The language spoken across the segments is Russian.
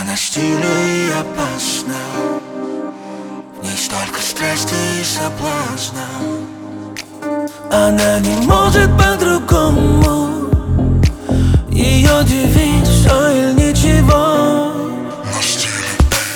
Она на стиле и опасна, в ней столько страсти и соблазна. Она не может по-другому, ее девиз все или ничего. На стиле.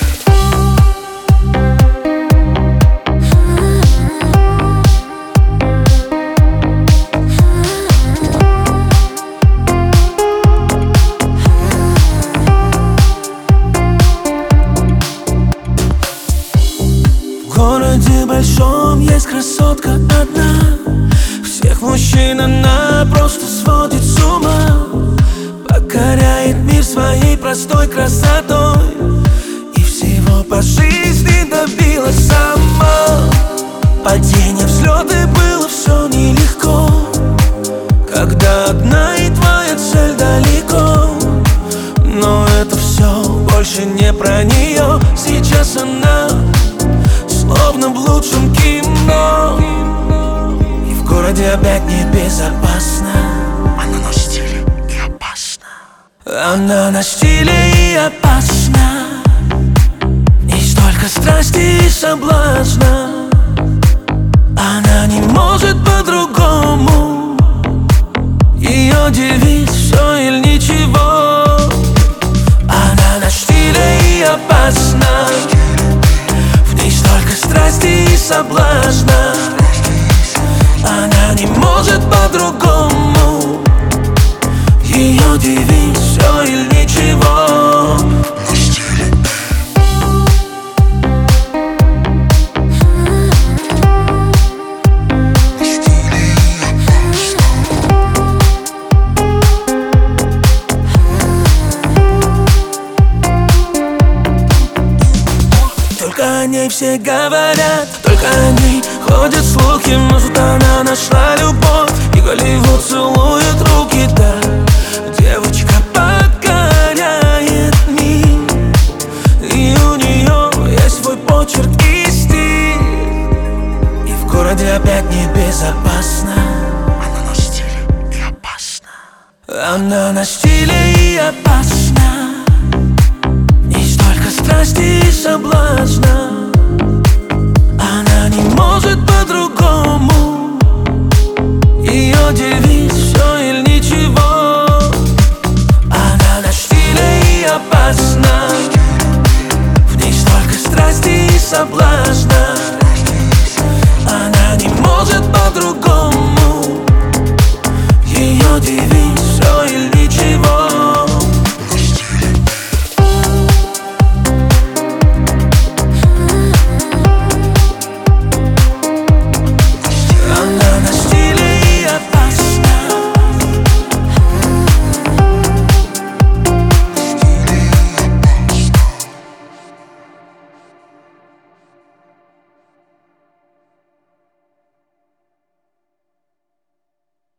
В городе большом есть красотка одна. Всех мужчин она просто сводит с ума. Покоряет мир своей простой красотой и всего по жизни добилась сама. Падения, взлеты, было все нелегко, когда одна и твоя цель далеко. Но это все больше не про нее. Сейчас она словно в лучшем кино, и в городе опять небезопасно. Она на стиле и опасна. Она на стиле и опасна, в ней столько страсти и соблазна. Она не может по-другому, ее девиз все или ничего. Она на стиле и опасна, в ней столько страсти и соблазна. Она не может по-другому, ее девиз все или ничего. На стиле. Только о ней все говорят, только о ней ходят слухи. Может, она нашла любовь, и Голливуд целует руки, да. Девочка покоряет мир, и у нее есть свой почерк и стиль. И в городе опять небезопасно. Она на стиле и опасна. Она на стиле и опасна, в ней столько страсти и соблазна.